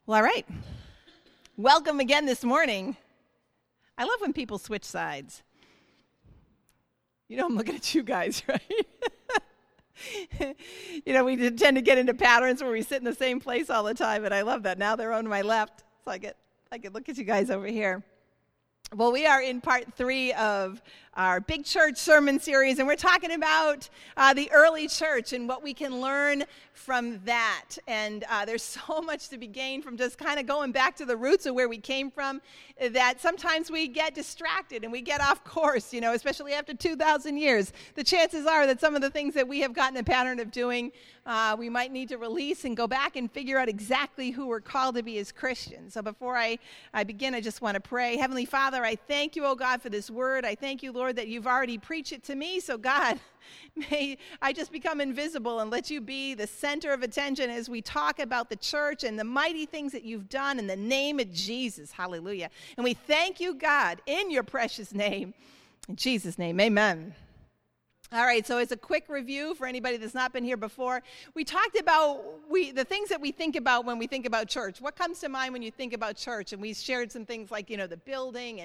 Well, all right. Welcome again this morning. I love when people switch sides. You know, I'm looking at you guys, right? You know, we tend to get into patterns where we sit in the same place all the time, and I love that. Now they're on my left, so I can look at you guys over here. Well, we are in part 3 of our Big Church sermon series, and we're talking about the early church and what we can learn from that. And there's so much to be gained from just kind of going back to the roots of where we came from, that sometimes we get distracted and we get off course, you know, especially after 2,000 years. The chances are that some of the things that we have gotten a pattern of doing, we might need to release and go back and figure out exactly who we're called to be as Christians. So before I begin, I just want to pray. Heavenly Father, I thank you, oh God, for this word. I thank you, Lord, that you've already preached it to me. So God, may I just become invisible and let you be the center of attention as we talk about the church and the mighty things that you've done in the name of Jesus. Hallelujah. And we thank you, God, in your precious name. In Jesus' name, amen. All right, so as a quick review for anybody that's not been here before, we talked about the things that we think about when we think about church. What comes to mind when you think about church? And we shared some things like, you know, the building,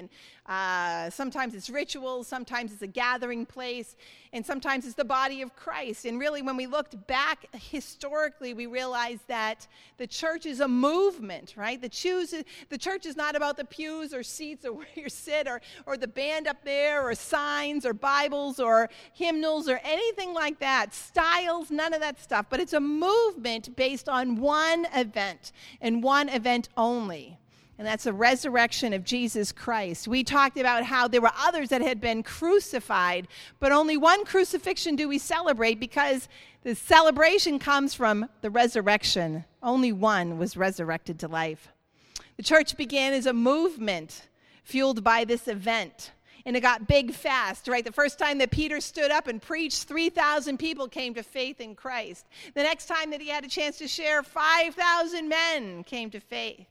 and sometimes it's rituals, sometimes it's a gathering place, and sometimes it's the body of Christ. And really, when we looked back historically, we realized that the church is a movement, right? The church is not about the pews or seats or where you sit or the band up there or signs or Bibles or hymnals or anything like that, styles, none of that stuff. But it's a movement based on one event and one event only. And that's the resurrection of Jesus Christ. We talked about how there were others that had been crucified, but only one crucifixion do we celebrate because the celebration comes from the resurrection. Only one was resurrected to life. The church began as a movement fueled by this event. And it got big fast, right? The first time that Peter stood up and preached, 3,000 people came to faith in Christ. The next time that he had a chance to share, 5,000 men came to faith.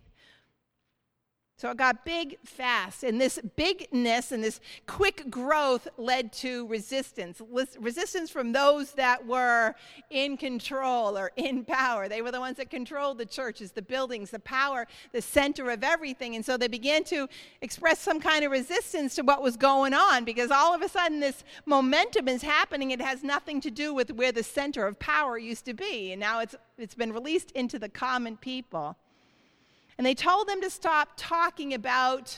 So it got big fast, and this bigness and this quick growth led to resistance. Resistance from those that were in control or in power. They were the ones that controlled the churches, the buildings, the power, the center of everything. And so they began to express some kind of resistance to what was going on, because all of a sudden this momentum is happening. It has nothing to do with where the center of power used to be, and now it's been released into the common people. And they told them to stop talking about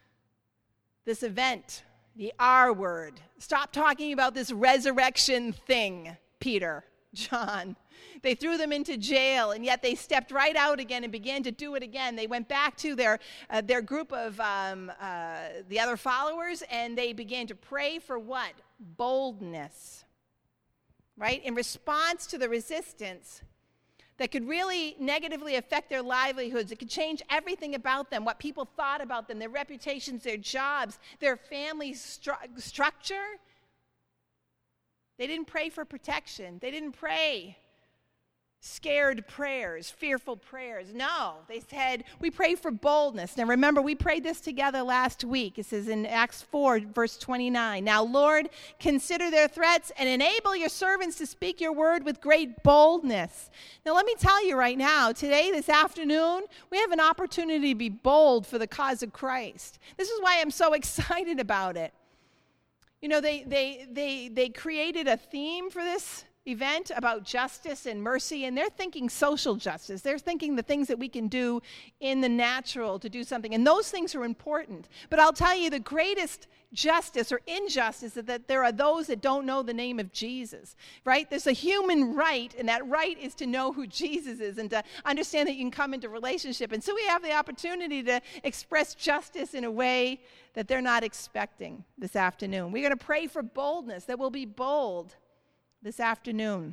this event, the R word. Stop talking about this resurrection thing, Peter, John. They threw them into jail, and yet they stepped right out again and began to do it again. They went back to their group of the other followers, and they began to pray for what? Boldness, right? In response to the resistance that could really negatively affect their livelihoods. It could change everything about them, what people thought about them, their reputations, their jobs, their family structure. They didn't pray for protection. They didn't pray scared prayers, fearful prayers. No, they said, we pray for boldness. Now remember, we prayed this together last week. It says in Acts 4, verse 29, now Lord, consider their threats and enable your servants to speak your word with great boldness. Now let me tell you right now, today, this afternoon, we have an opportunity to be bold for the cause of Christ. This is why I'm so excited about it. You know, they created a theme for this event about justice and mercy, and they're thinking social justice. They're thinking the things that we can do in the natural to do something, and those things are important. But I'll tell you, the greatest justice or injustice is that there are those that don't know the name of Jesus, right? There's a human right, and that right is to know who Jesus is and to understand that you can come into relationship. And so we have the opportunity to express justice in a way that they're not expecting this afternoon. We're going to pray for boldness, that we'll be bold this afternoon.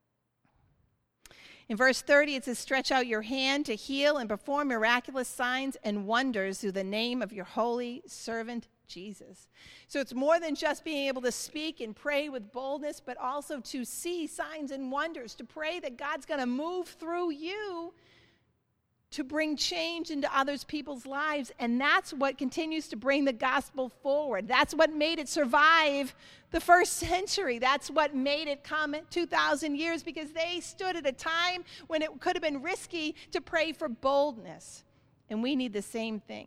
In verse 30, it says, stretch out your hand to heal and perform miraculous signs and wonders through the name of your holy servant, Jesus. So it's more than just being able to speak and pray with boldness, but also to see signs and wonders, to pray that God's going to move through you to bring change into others people's lives. And that's what continues to bring the gospel forward. That's what made it survive the first century. That's what made it come 2,000 years, because they stood at a time when it could have been risky to pray for boldness. And we need the same thing.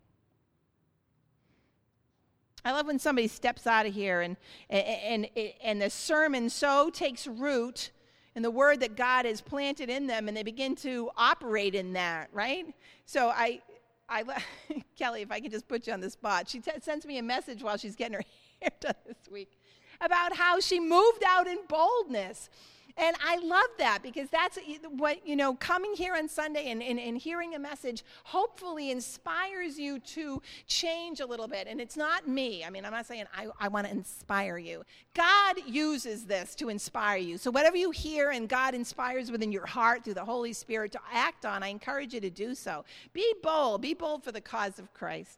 I love when somebody steps out of here and the sermon so takes root in the word that God has planted in them, and they begin to operate in that, right? So Kelly, if I could just put you on the spot, she sends me a message while she's getting her hair done this week about how she moved out in boldness. And I love that, because that's what, coming here on Sunday and hearing a message hopefully inspires you to change a little bit. And it's not me. I mean, I'm not saying I want to inspire you. God uses this to inspire you. So whatever you hear and God inspires within your heart through the Holy Spirit to act on, I encourage you to do so. Be bold. Be bold for the cause of Christ.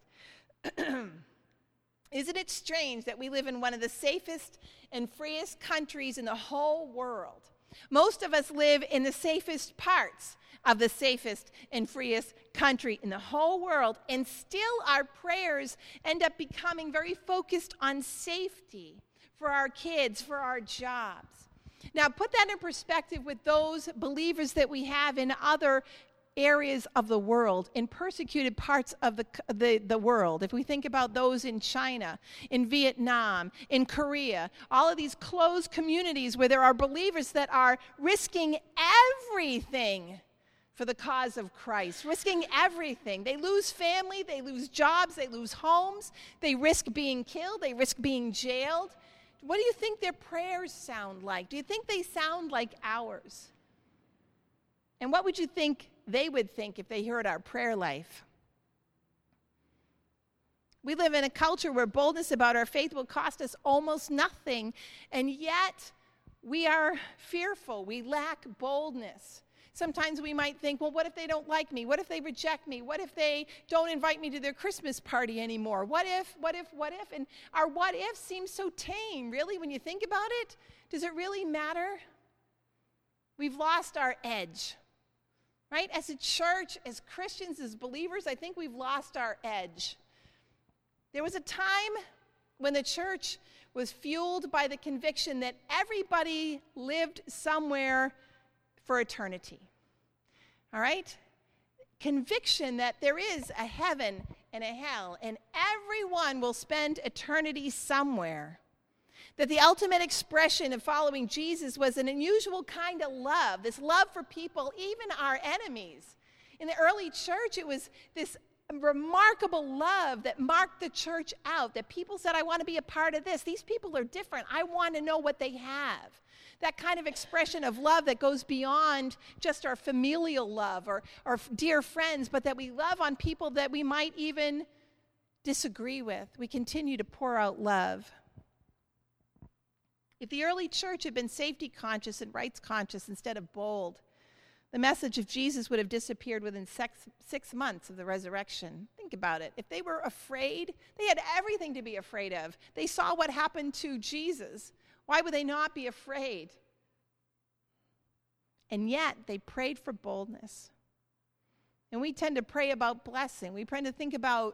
Isn't it strange that we live in one of the safest and freest countries in the whole world? Most of us live in the safest parts of the safest and freest country in the whole world, and still our prayers end up becoming very focused on safety for our kids, for our jobs. Now, put that in perspective with those believers that we have in other areas of the world, in persecuted parts of the world. If we think about those in China, in Vietnam, in Korea, all of these closed communities where there are believers that are risking everything for the cause of Christ, risking everything. They lose family, they lose jobs, they lose homes, they risk being killed, they risk being jailed. What do you think their prayers sound like? Do you think they sound like ours? And what would you think they would think if they heard our prayer life? We live in a culture where boldness about our faith will cost us almost nothing, and yet we are fearful. We lack boldness. Sometimes we might think, well, what if they don't like me? What if they reject me? What if they don't invite me to their Christmas party anymore? What if? And our what if seems so tame, really, when you think about it. Does it really matter? We've lost our edge. Right? As a church, as Christians, as believers, I think we've lost our edge. There was a time when the church was fueled by the conviction that everybody lived somewhere for eternity. All right? Conviction that there is a heaven and a hell, and everyone will spend eternity somewhere. That the ultimate expression of following Jesus was an unusual kind of love, this love for people, even our enemies. In the early church, it was this remarkable love that marked the church out, that people said, I want to be a part of this. These people are different. I want to know what they have. That kind of expression of love that goes beyond just our familial love or dear friends, but that we love on people that we might even disagree with. We continue to pour out love. If the early church had been safety conscious and rights conscious instead of bold, the message of Jesus would have disappeared within 6 months of the resurrection. Think about it. If they were afraid, they had everything to be afraid of. They saw what happened to Jesus. Why would they not be afraid? And yet, they prayed for boldness. And we tend to pray about blessing. We tend to think about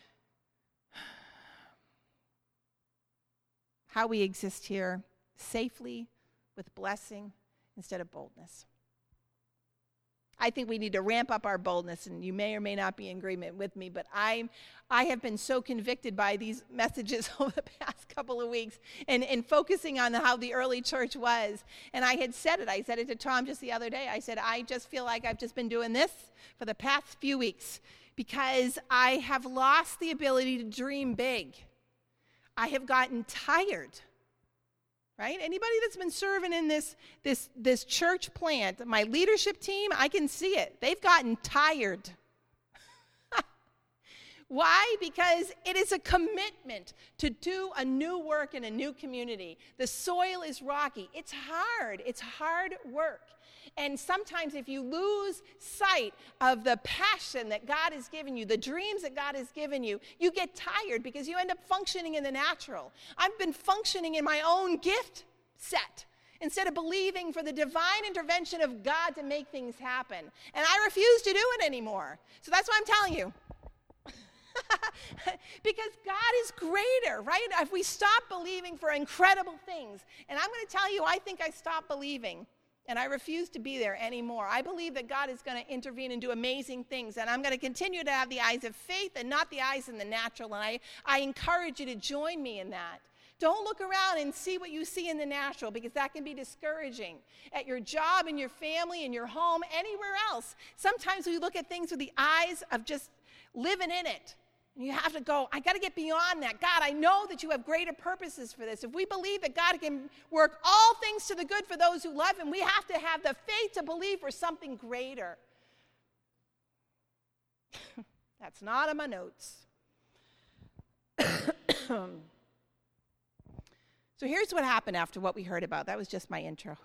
how we exist here safely with blessing instead of boldness. I think we need to ramp up our boldness, and you may or may not be in agreement with me, but I have been so convicted by these messages over the past couple of weeks and focusing on how the early church was. And I said it to Tom just the other day. I said, I just feel like I've just been doing this for the past few weeks because I have lost the ability to dream big. I have gotten tired. Right? Anybody that's been serving in this church plant, my leadership team, I can see it. They've gotten tired. Why? Because it is a commitment to do a new work in a new community. The soil is rocky. It's hard. It's hard work. And sometimes if you lose sight of the passion that God has given you, the dreams that God has given you, you get tired because you end up functioning in the natural. I've been functioning in my own gift set instead of believing for the divine intervention of God to make things happen. And I refuse to do it anymore. So that's what I'm telling you. Because God is greater, right? If we stop believing for incredible things, and I'm going to tell you, I think I stopped believing, and I refuse to be there anymore. I believe that God is going to intervene and do amazing things, and I'm going to continue to have the eyes of faith and not the eyes in the natural, and I encourage you to join me in that. Don't look around and see what you see in the natural, because that can be discouraging. At your job, in your family, in your home, anywhere else, sometimes we look at things with the eyes of just living in it. And you have to go, I got to get beyond that. God, I know that you have greater purposes for this. If we believe that God can work all things to the good for those who love him, we have to have the faith to believe for something greater. That's not in my notes. So here's what happened after what we heard about. That was just my intro.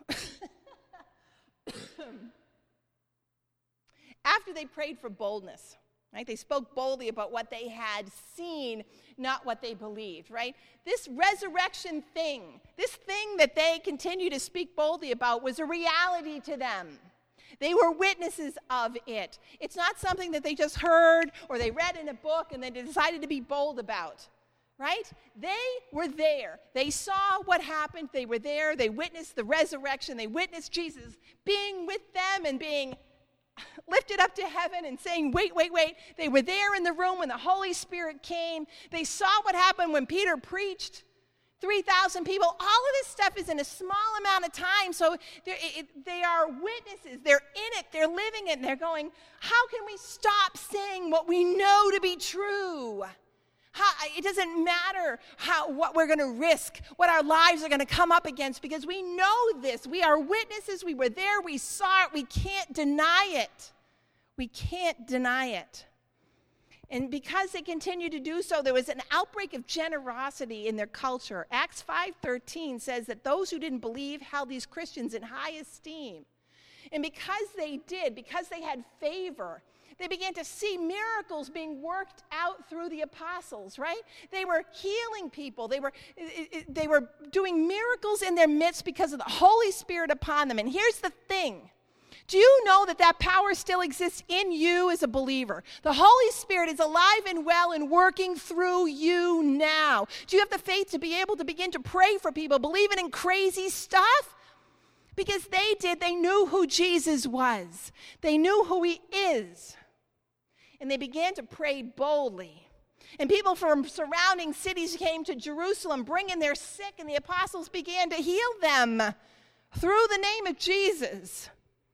After they prayed for boldness, right? They spoke boldly about what they had seen, not what they believed, right? This resurrection thing, this thing that they continue to speak boldly about was a reality to them. They were witnesses of it. It's not something that they just heard or they read in a book and then they decided to be bold about, right? They were there. They saw what happened. They were there. They witnessed the resurrection. They witnessed Jesus being with them and being lifted up to heaven and saying, wait. They were there in the room when the Holy Spirit came. They saw what happened when Peter preached. 3,000 people. All of this stuff is in a small amount of time. So they are witnesses. They're in it. They're living it. And they're going, how can we stop saying what we know to be true? It doesn't matter what we're going to risk, what our lives are going to come up against, because we know this. We are witnesses. We were there. We saw it. We can't deny it. We can't deny it. And because they continued to do so, there was an outbreak of generosity in their culture. Acts 5:13 says that those who didn't believe held these Christians in high esteem. And because they did, because they had favor, they began to see miracles being worked out through the apostles, right? They were healing people. They were doing miracles in their midst because of the Holy Spirit upon them. And here's the thing. Do you know that power still exists in you as a believer? The Holy Spirit is alive and well and working through you now. Do you have the faith to be able to begin to pray for people, believing in crazy stuff? Because they did. They knew who Jesus was. They knew who he is. And they began to pray boldly. And people from surrounding cities came to Jerusalem, bringing their sick, and the apostles began to heal them through the name of Jesus.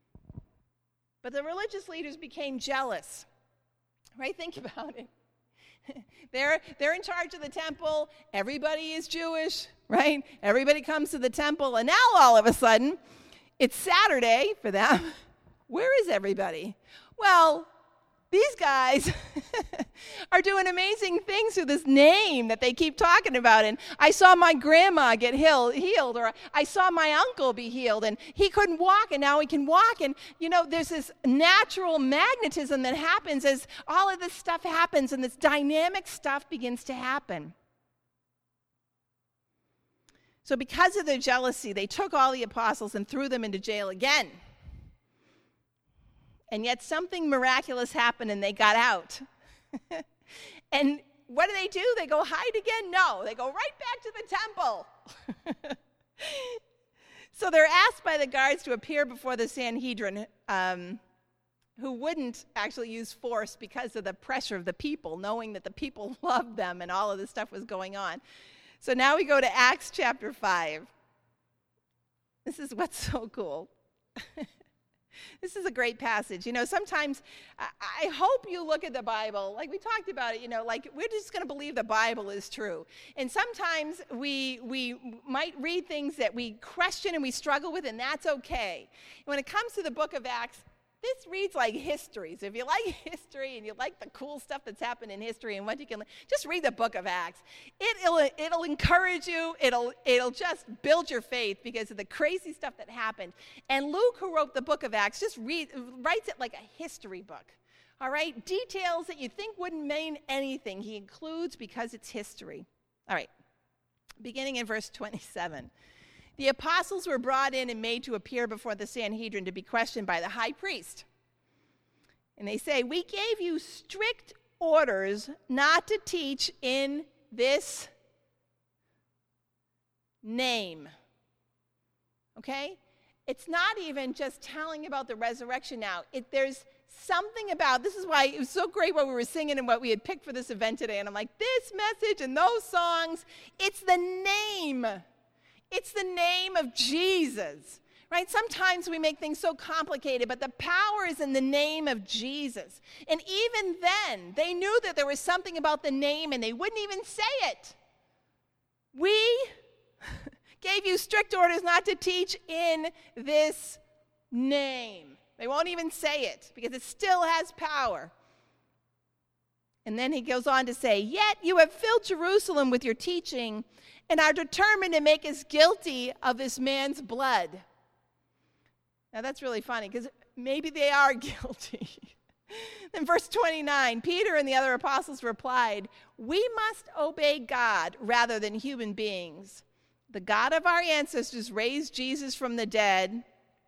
But the religious leaders became jealous, right? Think about it. They're in charge of the temple. Everybody is Jewish, right? Everybody comes to the temple. And now all of a sudden, it's Saturday for them. Where is everybody? Well, these guys are doing amazing things with this name that they keep talking about. And I saw my grandma get healed, or I saw my uncle be healed, and he couldn't walk, and now he can walk. And, there's this natural magnetism that happens as all of this stuff happens, and this dynamic stuff begins to happen. So because of their jealousy, they took all the apostles and threw them into jail again. And yet something miraculous happened and they got out. And what do? They go hide again? No, they go right back to the temple. So they're asked by the guards to appear before the Sanhedrin, who wouldn't actually use force because of the pressure of the people, knowing that the people loved them and all of this stuff was going on. So now we go to Acts chapter 5. This is what's so cool. This is a great passage. Sometimes I hope you look at the Bible, like we talked about it, like we're just going to believe the Bible is true. And sometimes we might read things that we question and we struggle with, and that's okay. When it comes to the book of Acts, this reads like history. So if you like history and you like the cool stuff that's happened in history and what you can, just read the book of Acts. It'll encourage you. It'll just build your faith because of the crazy stuff that happened. And Luke, who wrote the book of Acts, just writes it like a history book. All right? Details that you think wouldn't mean anything, he includes because it's history. All right. Beginning in verse 27. the apostles were brought in and made to appear before the Sanhedrin to be questioned by the high priest. And they say, we gave you strict orders not to teach in this name. Okay? It's not even just telling about the resurrection now. There's something about, this is why it was so great what we were singing and what we had picked for this event today. And I'm like, this message and those songs, it's the name. It's the name of Jesus. Right? Sometimes we make things so complicated, but the power is in the name of Jesus. And even then, they knew that there was something about the name, and they wouldn't even say it. We gave you strict orders not to teach in this name. They won't even say it, because it still has power. And then he goes on to say, yet you have filled Jerusalem with your teaching, and are determined to make us guilty of this man's blood. Now that's really funny, because maybe they are guilty. In verse 29, Peter and the other apostles replied, we must obey God rather than human beings. The God of our ancestors raised Jesus from the dead,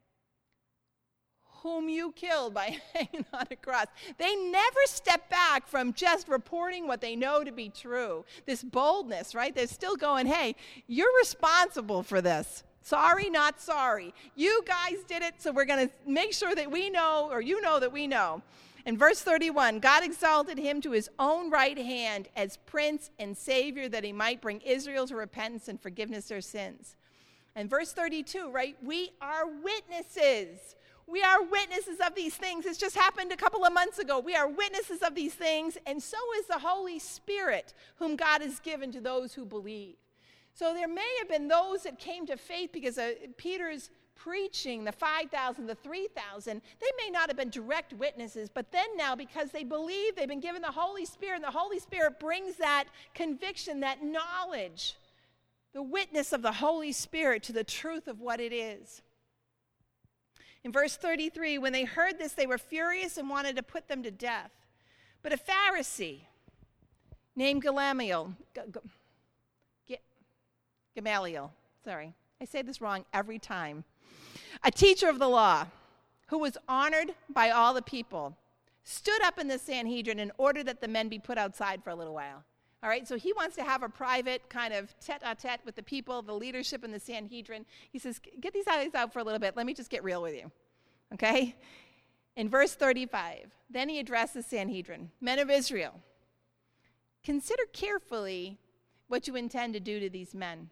whom you killed by hanging on a cross. They never step back from just reporting what they know to be true. This boldness, right? They're still going, hey, you're responsible for this. Sorry, not sorry. You guys did it, so we're going to make sure that we know, or you know that we know. In verse 31, God exalted him to his own right hand as Prince and Savior, that he might bring Israel to repentance and forgiveness of their sins. And verse 32, right? We are witnesses. We are witnesses of these things. This just happened a couple of months ago. We are witnesses of these things, and so is the Holy Spirit, whom God has given to those who believe. So there may have been those that came to faith because of Peter's preaching, the 5,000, the 3,000. They may not have been direct witnesses, but then now, because they believe, they've been given the Holy Spirit, and the Holy Spirit brings that conviction, that knowledge, the witness of the Holy Spirit to the truth of what it is. In verse 33, when they heard this, they were furious and wanted to put them to death. But a Pharisee named Gamaliel, sorry, I say this wrong every time, a teacher of the law, who was honored by all the people, stood up in the Sanhedrin and ordered that the men be put outside for a little while. All right, so he wants to have a private kind of tete-a-tete with the people, the leadership in the Sanhedrin. He says, get these guys out for a little bit. Let me just get real with you, okay? In verse 35, then he addressed the Sanhedrin. Men of Israel, consider carefully what you intend to do to these men.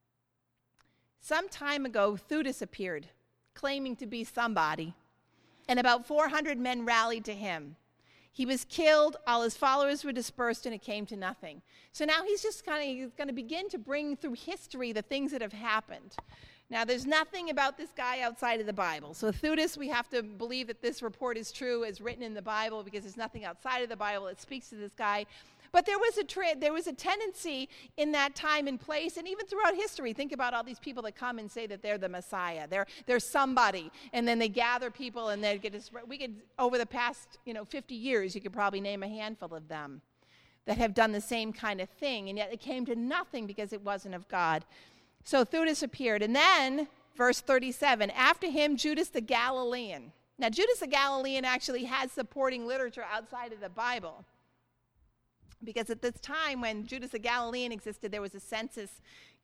Some time ago, Theudas appeared, claiming to be somebody, and about 400 men rallied to him. He was killed, all his followers were dispersed, and it came to nothing. So now he's just going to begin to bring through history the things that have happened. Now, there's nothing about this guy outside of the Bible. So Theudas, we have to believe that this report is true, as written in the Bible, because there's nothing outside of the Bible that speaks to this guy. But there was a tendency in that time and place, and even throughout history. Think about all these people that come and say that they're the Messiah. They're somebody, and then they gather people, and they get. We could, over the past 50 years, you could probably name a handful of them that have done the same kind of thing, and yet it came to nothing because it wasn't of God. So Theudas appeared, and then verse 37. After him, Judas the Galilean. Now, Judas the Galilean actually has supporting literature outside of the Bible. Because at this time when Judas the Galilean existed, there was a census,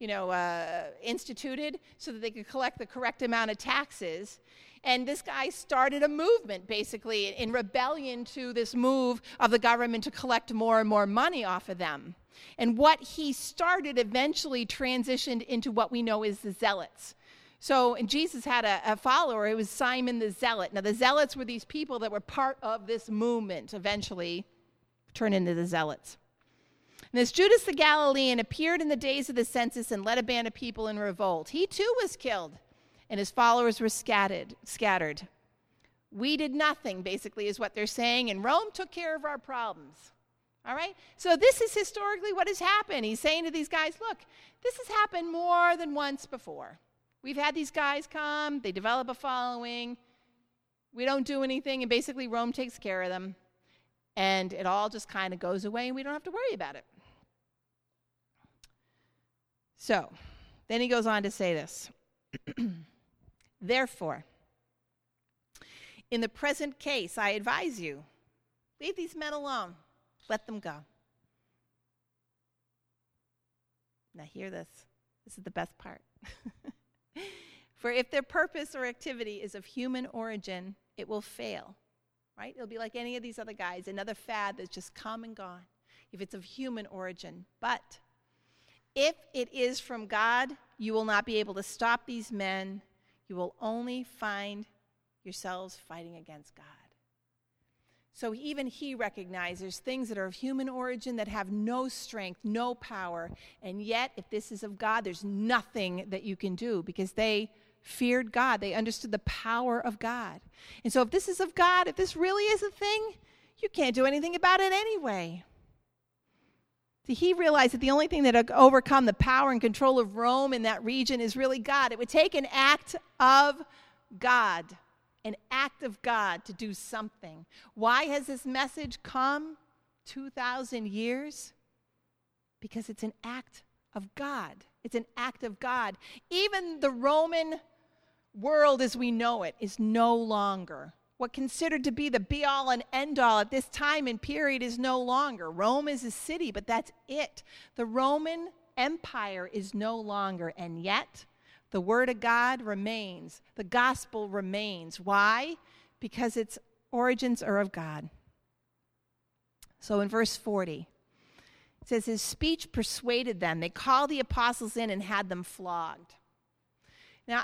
instituted so that they could collect the correct amount of taxes. And this guy started a movement, basically, in rebellion to this move of the government to collect more and more money off of them. And what he started eventually transitioned into what we know as the Zealots. So Jesus had a follower. It was Simon the Zealot. Now, the Zealots were these people that were part of this movement eventually. Turn into the Zealots. And this Judas the Galilean appeared in the days of the census and led a band of people in revolt. He too was killed, and his followers were scattered. We did nothing, basically, is what they're saying, and Rome took care of our problems. All right? So this is historically what has happened. He's saying to these guys, look, this has happened more than once before. We've had these guys come, they develop a following, we don't do anything, and basically Rome takes care of them. And it all just kind of goes away, and we don't have to worry about it. So, then he goes on to say this. Therefore, in the present case, I advise you, leave these men alone. Let them go. Now hear this. This is the best part. For if their purpose or activity is of human origin, it will fail, right? It'll be like any of these other guys, another fad that's just come and gone, if it's of human origin. But if it is from God, you will not be able to stop these men. You will only find yourselves fighting against God. So even he recognizes things that are of human origin that have no strength, no power. And yet, if this is of God, there's nothing that you can do because they feared God. They understood the power of God. And so if this is of God, if this really is a thing, you can't do anything about it anyway. See, he realized that the only thing that would overcome the power and control of Rome in that region is really God. It would take an act of God. An act of God to do something. Why has this message come 2,000 years? Because it's an act of God. It's an act of God. Even the Roman world as we know it is no longer. What considered to be the be-all and end-all at this time and period is no longer. Rome is a city, but that's it. The Roman Empire is no longer, and yet the Word of God remains. The gospel remains. Why? Because its origins are of God. So in verse 40, it says, his speech persuaded them. They called the apostles in and had them flogged. Now,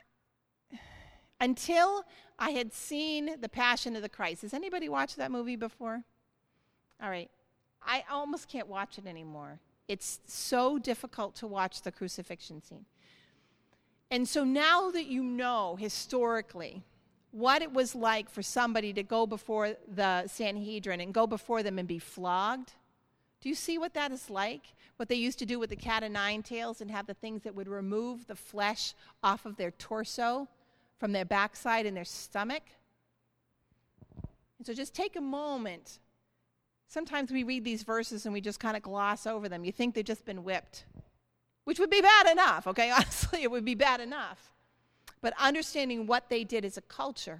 until I had seen The Passion of the Christ. Has anybody watched that movie before? All right. I almost can't watch it anymore. It's so difficult to watch the crucifixion scene. And so now that you know historically what it was like for somebody to go before the Sanhedrin and go before them and be flogged, do you see what that is like? What they used to do with the cat o' nine tails and have the things that would remove the flesh off of their torso from their backside and their stomach? And so just take a moment. Sometimes we read these verses and we just kind of gloss over them. You think they've just been whipped. Which would be bad enough, okay? Honestly, it would be bad enough. But understanding what they did as a culture.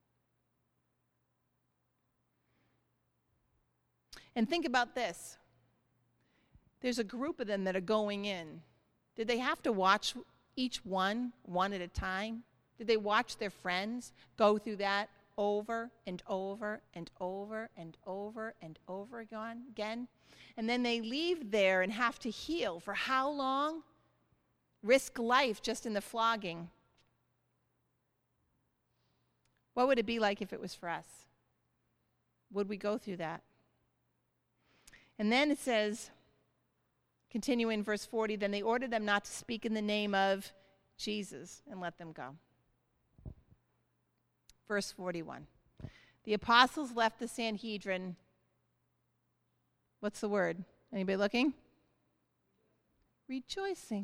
And think about this. There's a group of them that are going in. Did they have to watch each one at a time? Did they watch their friends go through that over and over and over and over and over again? And then they leave there and have to heal. For how long? Risk life just in the flogging. What would it be like if it was for us? Would we go through that? And then it says, continuing in verse 40, then they ordered them not to speak in the name of Jesus and let them go. Verse 41. The apostles left the Sanhedrin. What's the word? Anybody looking? Rejoicing.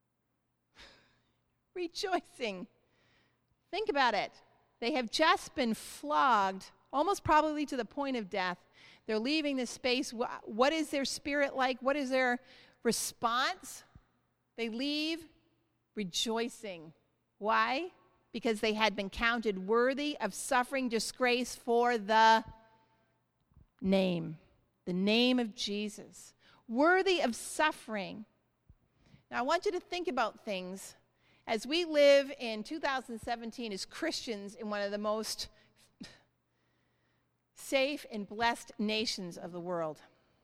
Rejoicing. Think about it. They have just been flogged, almost probably to the point of death. They're leaving this space. What is their spirit like? What is their response? They leave rejoicing. Why? Because they had been counted worthy of suffering disgrace for the name of Jesus. Worthy of suffering. Now, I want you to think about things as we live in 2017 as Christians in one of the most safe and blessed nations of the world.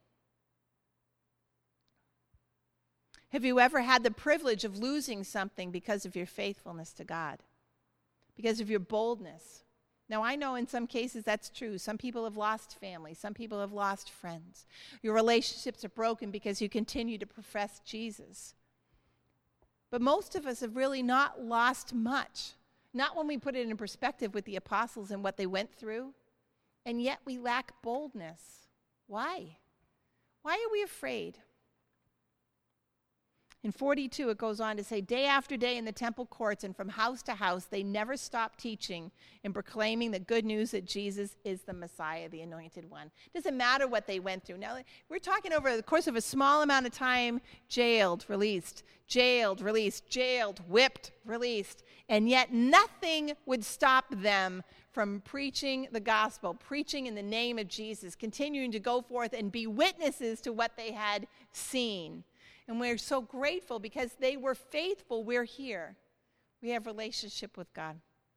Have you ever had the privilege of losing something because of your faithfulness to God? Because of your boldness? Now, I know in some cases that's true. Some people have lost family. Some people have lost friends. Your relationships are broken because you continue to profess Jesus. But most of us have really not lost much. Not when we put it in perspective with the apostles and what they went through. And yet we lack boldness. Why? Why are we afraid? In 42, it goes on to say, day after day in the temple courts and from house to house, they never stopped teaching and proclaiming the good news that Jesus is the Messiah, the Anointed One. It doesn't matter what they went through. Now, we're talking over the course of a small amount of time, jailed, released, whipped, released. And yet nothing would stop them from preaching the gospel, preaching in the name of Jesus, continuing to go forth and be witnesses to what they had seen. And we're so grateful because they were faithful. We're here. We have relationship with God.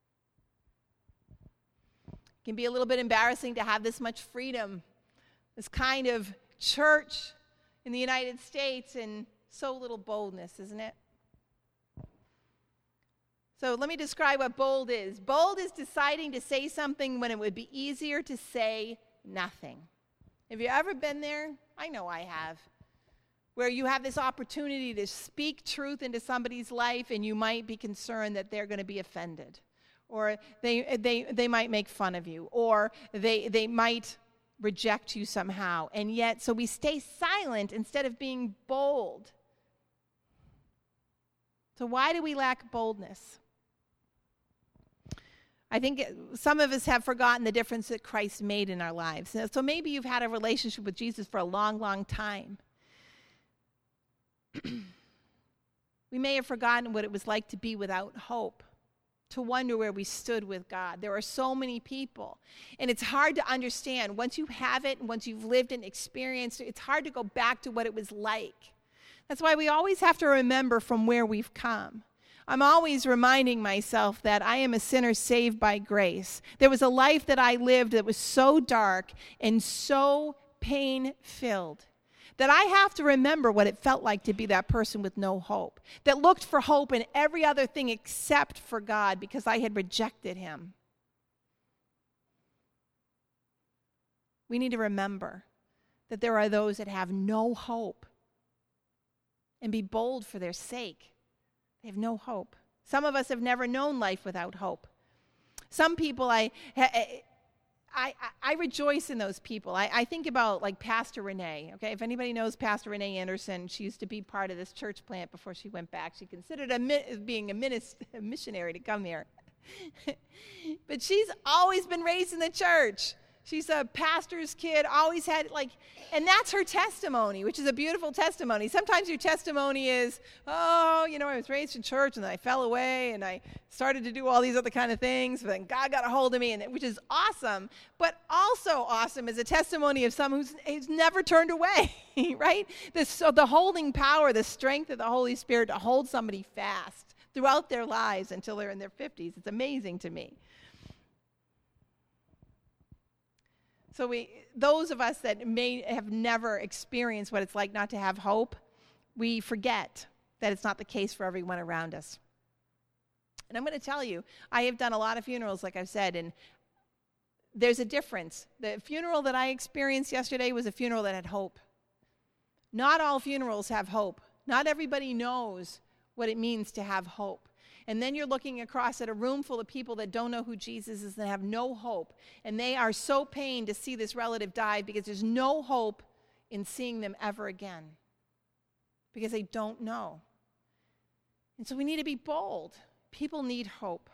It can be a little bit embarrassing to have this much freedom, this kind of church in the United States, and so little boldness, isn't it? So let me describe what bold is. Bold is deciding to say something when it would be easier to say nothing. Have you ever been there? I know I have. Where you have this opportunity to speak truth into somebody's life and you might be concerned that they're going to be offended. Or they might make fun of you. Or they might reject you somehow. And yet, so we stay silent instead of being bold. So why do we lack boldness? I think some of us have forgotten the difference that Christ made in our lives. So maybe you've had a relationship with Jesus for a long, long time. We may have forgotten what it was like to be without hope, to wonder where we stood with God. There are so many people, and it's hard to understand. Once you have it, and once you've lived and experienced it, it's hard to go back to what it was like. That's why we always have to remember from where we've come. I'm always reminding myself that I am a sinner saved by grace. There was a life that I lived that was so dark and so pain-filled that I have to remember what it felt like to be that person with no hope, that looked for hope in every other thing except for God because I had rejected him. We need to remember that there are those that have no hope and be bold for their sake. They have no hope. Some of us have never known life without hope. Some people, I rejoice in those people. I think about like Pastor Renee. Okay, if anybody knows Pastor Renee Anderson, she used to be part of this church plant before she went back. She considered being a missionary to come here. But she's always been raised in the church. She's a pastor's kid, always had and that's her testimony, which is a beautiful testimony. Sometimes your testimony is, I was raised in church and then I fell away and I started to do all these other kind of things, but then God got a hold of me, which is awesome. But also awesome is a testimony of someone who's never turned away, right? The holding power, the strength of the Holy Spirit to hold somebody fast throughout their lives until they're in their 50s. It's amazing to me. So those of us that may have never experienced what it's like not to have hope, we forget that it's not the case for everyone around us. And I'm going to tell you, I have done a lot of funerals, like I've said, and there's a difference. The funeral that I experienced yesterday was a funeral that had hope. Not all funerals have hope. Not everybody knows what it means to have hope. And then you're looking across at a room full of people that don't know who Jesus is and have no hope. And they are so pained to see this relative die because there's no hope in seeing them ever again. Because they don't know. And so we need to be bold. People need hope.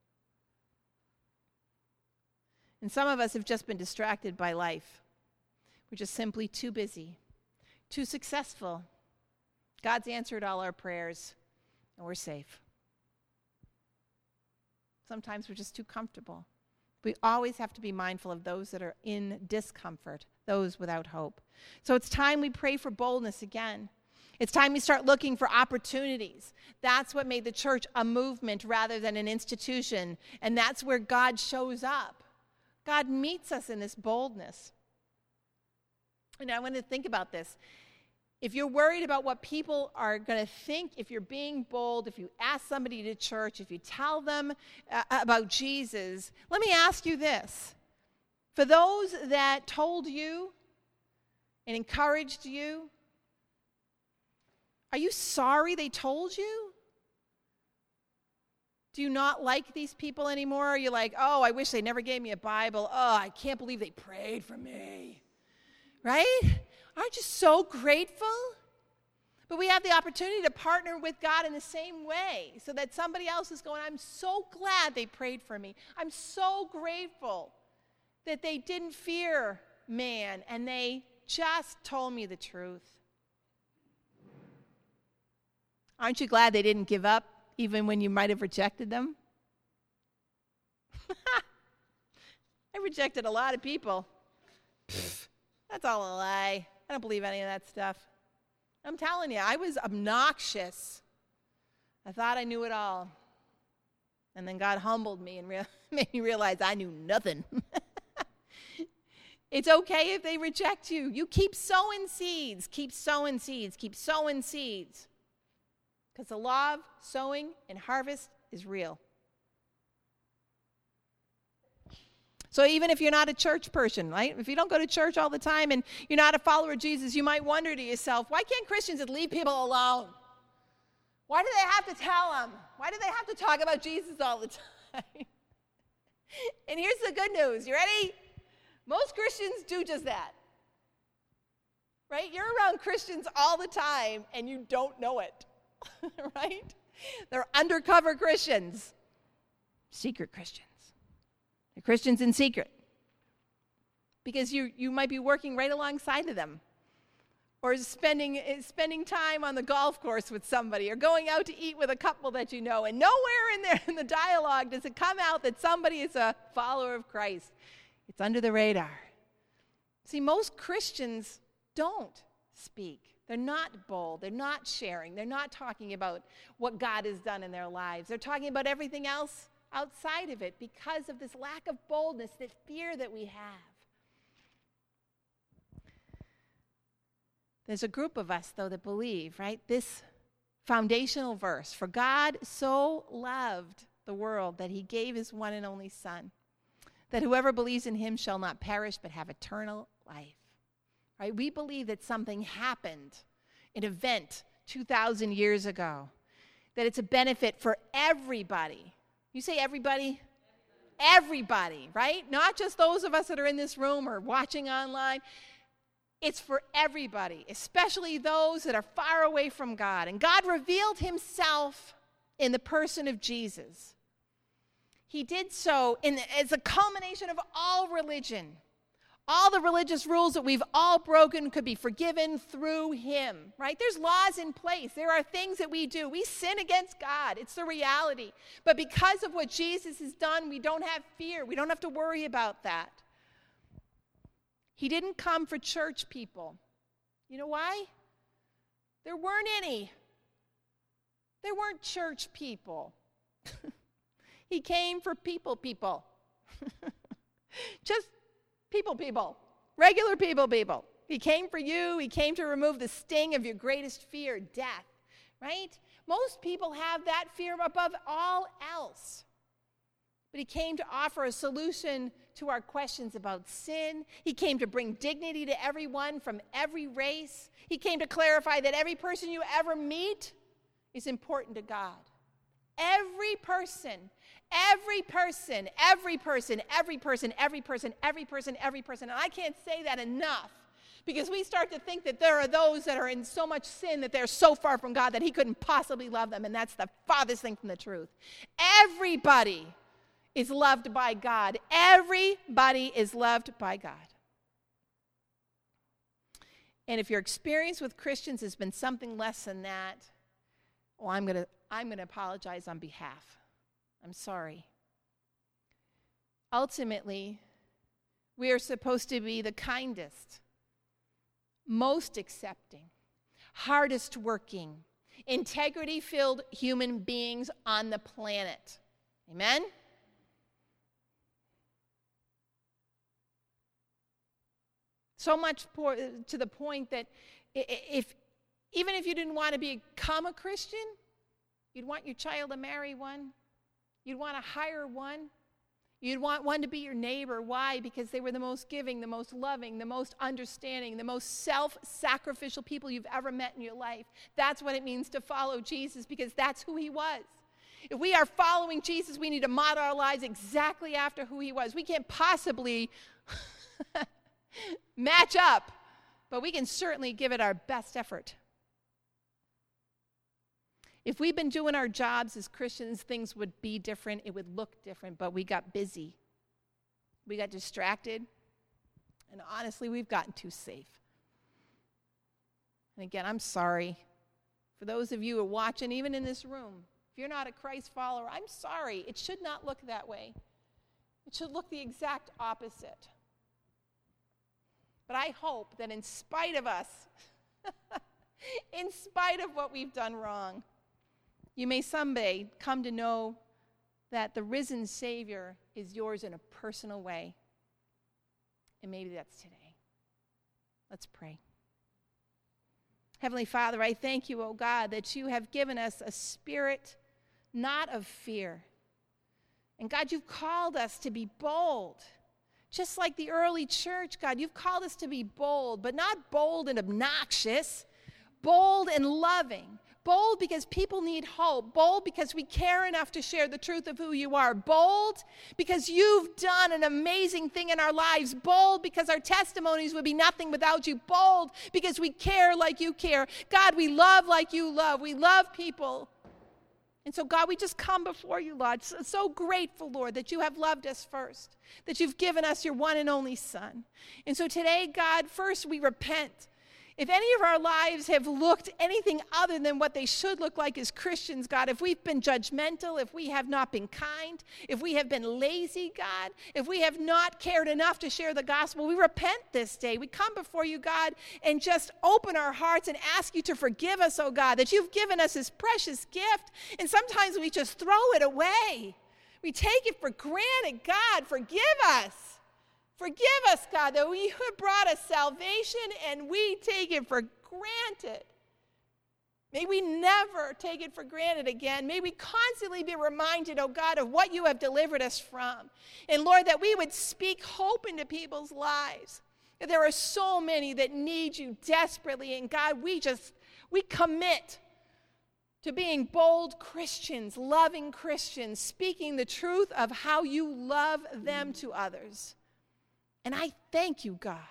And some of us have just been distracted by life. We're just simply too busy, too successful. God's answered all our prayers, and we're safe. Sometimes we're just too comfortable. We always have to be mindful of those that are in discomfort, those without hope. So it's time we pray for boldness again. It's time we start looking for opportunities. That's what made the church a movement rather than an institution. And that's where God shows up. God meets us in this boldness. And I want to think about this. If you're worried about what people are going to think, if you're being bold, if you ask somebody to church, if you tell them about Jesus, let me ask you this. For those that told you and encouraged you, are you sorry they told you? Do you not like these people anymore? Are you like, oh, I wish they never gave me a Bible. Oh, I can't believe they prayed for me. Right? Aren't you so grateful? But we have the opportunity to partner with God in the same way so that somebody else is going, I'm so glad they prayed for me. I'm so grateful that they didn't fear man and they just told me the truth. Aren't you glad they didn't give up even when you might have rejected them? I rejected a lot of people. That's all a lie. I don't believe any of that stuff. I'm telling you, I was obnoxious. I thought I knew it all. And then God humbled me and made me realize I knew nothing. It's okay if they reject you. You keep sowing seeds. Keep sowing seeds. Keep sowing seeds. Because the law of sowing and harvest is real. So even if you're not a church person, right? If you don't go to church all the time and you're not a follower of Jesus, you might wonder to yourself, why can't Christians just leave people alone? Why do they have to tell them? Why do they have to talk about Jesus all the time? And here's the good news. You ready? Most Christians do just that. Right? You're around Christians all the time and you don't know it. Right? They're undercover Christians. Secret Christians. They're Christians in secret. Because you might be working right alongside of them. Or spending time on the golf course with somebody. Or going out to eat with a couple that you know. And nowhere in the dialogue does it come out that somebody is a follower of Christ. It's under the radar. See, most Christians don't speak. They're not bold. They're not sharing. They're not talking about what God has done in their lives. They're talking about everything else outside of it because of this lack of boldness, this fear that we have. There's a group of us, though, that believe, right? This foundational verse, for God so loved the world that he gave his one and only Son, that whoever believes in him shall not perish but have eternal life. Right? We believe that something happened, an event 2,000 years ago, that it's a benefit for everybody. You say everybody? Everybody, right? Not just those of us that are in this room or watching online. It's for everybody, especially those that are far away from God. And God revealed himself in the person of Jesus. He did so as a culmination of all religion. All the religious rules that we've all broken could be forgiven through him, right? There's laws in place. There are things that we do. We sin against God. It's the reality. But because of what Jesus has done, we don't have fear. We don't have to worry about that. He didn't come for church people. You know why? There weren't any. There weren't church people. He came for people. Just people. Regular people. He came for you. He came to remove the sting of your greatest fear, death, right? Most people have that fear above all else. But he came to offer a solution to our questions about sin. He came to bring dignity to everyone from every race. He came to clarify that every person you ever meet is important to God. Every person. And I can't say that enough because we start to think that there are those that are in so much sin that they're so far from God that he couldn't possibly love them, and that's the farthest thing from the truth. Everybody is loved by God. Everybody is loved by God. And if your experience with Christians has been something less than that, well, I'm going to apologize on behalf. I'm sorry. Ultimately, we are supposed to be the kindest, most accepting, hardest working, integrity-filled human beings on the planet. Amen? So much to the point that even if you didn't want to become a Christian, you'd want your child to marry one. You'd want to hire one. You'd want one to be your neighbor. Why? Because they were the most giving, the most loving, the most understanding, the most self-sacrificial people you've ever met in your life. That's what it means to follow Jesus, because that's who he was. If we are following Jesus, we need to model our lives exactly after who he was. We can't possibly match up, but we can certainly give it our best effort. If we'd been doing our jobs as Christians, things would be different. It would look different, but we got busy. We got distracted. And honestly, we've gotten too safe. And again, I'm sorry. For those of you who are watching, even in this room, if you're not a Christ follower, I'm sorry. It should not look that way. It should look the exact opposite. But I hope that in spite of us, in spite of what we've done wrong, you may someday come to know that the risen Savior is yours in a personal way. And maybe that's today. Let's pray. Heavenly Father, I thank you, oh God, that you have given us a spirit not of fear. And God, you've called us to be bold. Just like the early church, God, you've called us to be bold, but not bold and obnoxious, bold and loving. Bold because people need hope. Bold because we care enough to share the truth of who you are. Bold because you've done an amazing thing in our lives. Bold because our testimonies would be nothing without you. Bold because we care like you care. God, we love like you love. We love people. And so, God, we just come before you, Lord. So grateful, Lord, that you have loved us first, that you've given us your one and only Son. And so today, God, first we repent. If any of our lives have looked anything other than what they should look like as Christians, God, if we've been judgmental, if we have not been kind, if we have been lazy, God, if we have not cared enough to share the gospel, we repent this day. We come before you, God, and just open our hearts and ask you to forgive us, oh God, that you've given us this precious gift, and sometimes we just throw it away. We take it for granted. God, forgive us. Forgive us, God, that you have brought us salvation and we take it for granted. May we never take it for granted again. May we constantly be reminded, oh God, of what you have delivered us from. And Lord, that we would speak hope into people's lives. There are so many that need you desperately. And God, we commit to being bold Christians, loving Christians, speaking the truth of how you love them to others. And I thank you, God.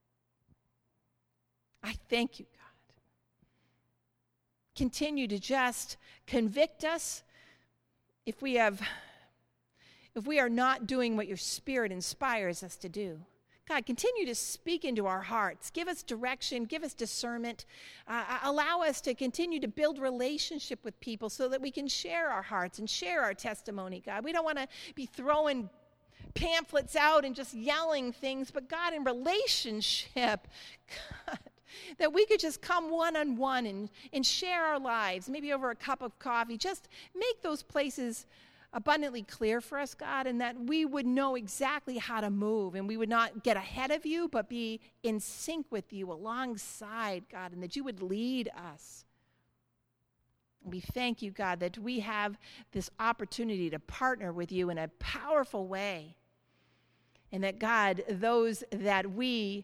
I thank you, God. Continue to just convict us if we are not doing what your Spirit inspires us to do. God, continue to speak into our hearts. Give us direction. Give us discernment. Allow us to continue to build relationship with people so that we can share our hearts and share our testimony, God. We don't want to be throwing pamphlets out and just yelling things, but God, in relationship, God, that we could just come one-on-one and share our lives, maybe over a cup of coffee. Just make those places abundantly clear for us, God, and that we would know exactly how to move, and we would not get ahead of you, but be in sync with you alongside, God, and that you would lead us. We thank you, God, that we have this opportunity to partner with you in a powerful way. And that, God, those that we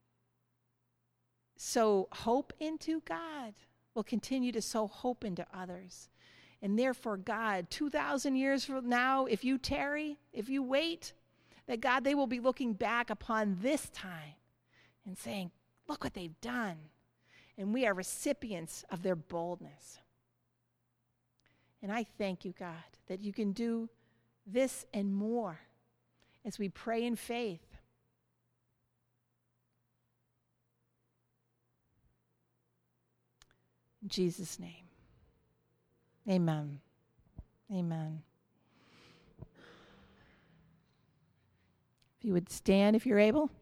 sow hope into, God, will continue to sow hope into others. And therefore, God, 2,000 years from now, if you tarry, if you wait, that, God, they will be looking back upon this time and saying, look what they've done. And we are recipients of their boldness. And I thank you, God, that you can do this and more as we pray in faith. In Jesus' name, amen. Amen. If you would stand if you're able.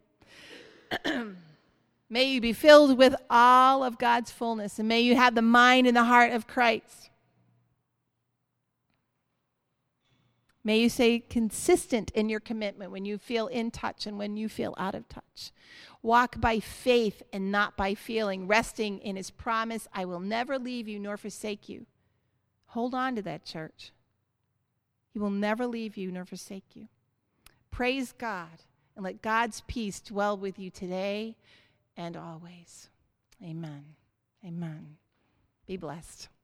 May you be filled with all of God's fullness, and may you have the mind and the heart of Christ. May you stay consistent in your commitment when you feel in touch and when you feel out of touch. Walk by faith and not by feeling, resting in his promise, I will never leave you nor forsake you. Hold on to that, church. He will never leave you nor forsake you. Praise God, and let God's peace dwell with you today and always. Amen. Amen. Be blessed.